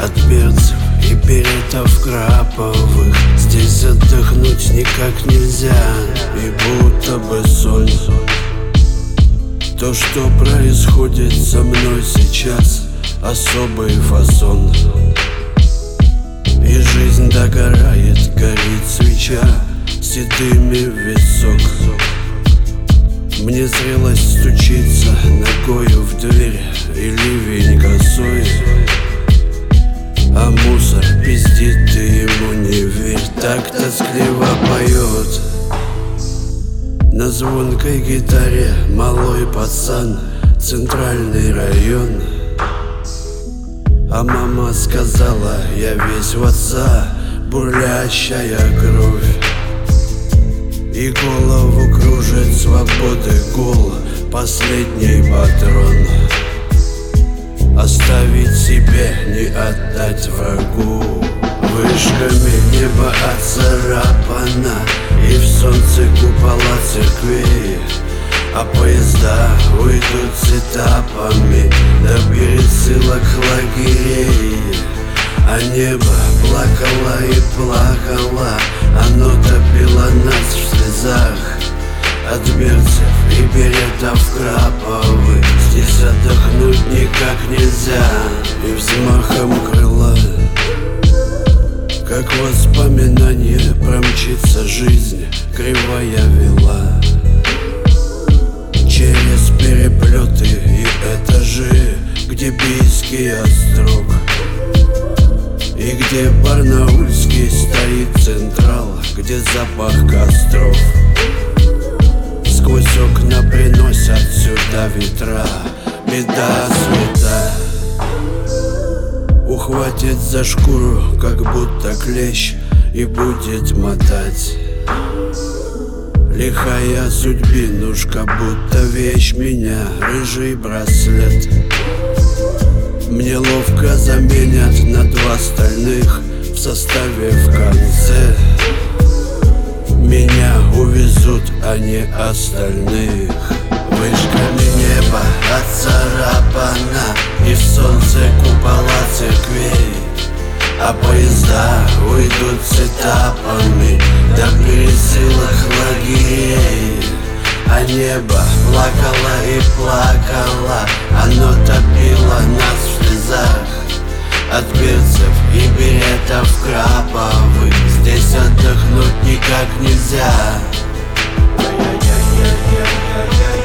от берцев и беретов краповых. Здесь отдохнуть никак нельзя, и будто бы сон. То, что происходит со мной сейчас, особый фасон. И жизнь догорает, горит свеча седыми в висок. Мне зрелость стучится ногою в дверь, и ливень косой. А мусор пиздит, ты ему не верь, так тоскливо поет. На звонкой гитаре малой пацан, центральный район. А мама сказала, я весь в отца, бурлящая кровь. И голову кружит свободы гул, последний патрон. Оставить себе, не отдать врагу. Вышками небо отцарапано, и в солнце купола церквей. А поезда уйдут с этапами до пересылок лагерей. А небо плакало и плакало, оно топило нас в слезах. От берцев и беретов краповых здесь отдохнуть никак нельзя. И взмахом крыла, как воспоминание, промчится жизнь, кривая вела. Через переплеты и этажи, где Бийский острог, и где Барнаульский стоит централ, где запах костров. Сквозь окна приносят сюда ветра, беда света. Ухватит за шкуру, как будто клещ, и будет мотать. Лихая судьбинушка, будто вещь меня, рыжий браслет. Мне ловко заменят на два остальных в составе в конце. Меня увезут, а не остальных. Вышками небо отцарапано, и в солнце купола церквей. А поезда уйдут с этапами до пересылок лагерей. А небо плакало и плакало, оно топило нас в слезах. От берцев и беретов краповых здесь отдохнуть никак нельзя.